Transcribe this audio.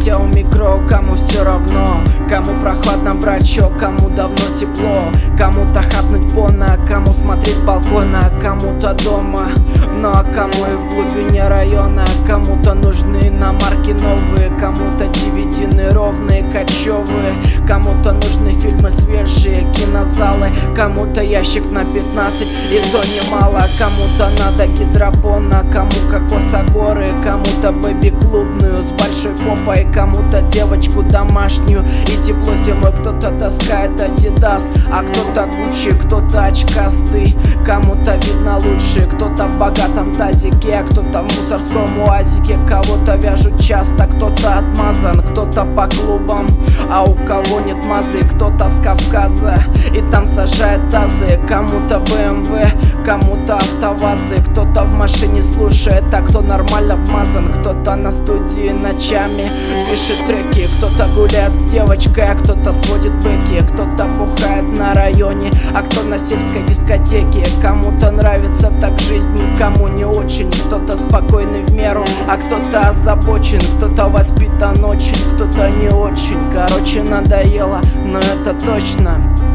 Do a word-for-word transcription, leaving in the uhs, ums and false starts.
сидя у микро, кому все равно, кому прохладно, брачок, кому давно тепло, кому-то хапнуть пона, кому смотреть с балкона, кому-то дома, ну а кому и в глубине района, кому-то нужны иномарки новые, кому-то девятины ровные, кочевые, кому-то нужны фильмы свежие, кинозалы, кому-то ящик на пятнадцать, и то немало, кому-то надо гидропона, кому кокосогоры, кому-то бэби-клубную с большой попой, кому-то девочку домашнюю и тепло зимой. Кто-то таскает Адидас, а кто-то Гуччи, кто-то очкастый, кому-то видно лучше, кто-то в богатом тазике, а кто-то в мусорском уазике, кого-то вяжут часто, кто-то отмазан, кто-то по клубам, а у кого нет мазы, кто-то с Кавказа и там сажает тазы, кому-то бэ эм вэ, кому-то автовазы, кто-то в машине слушает, а кто нормально вмазан, кто-то на студии ночами пишет треки, кто-то гуляет с девочкой, а кто-то сводит бэки, кто-то бухает на районе, а кто на сельской дискотеке, кому-то нравится так жизнь, кому не очень, кто-то спокойный в меру, а кто-то озабочен, кто-то воспитан очень, кто-то не очень, короче надоело, но это точно.